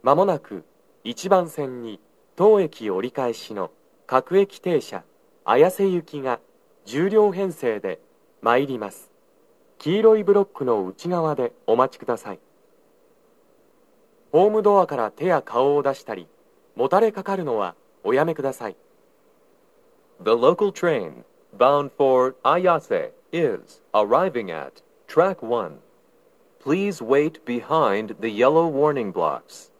まもなく1番線に当駅折り返しの各駅停車綾瀬行きが10両編成で参ります。黄色いブロックの内側でお待ちください。ホームドアから手や顔を出したり、もたれかかるのはおやめください。 The local train bound for Ayase is arriving at track 1. Please wait behind the yellow warning blocks.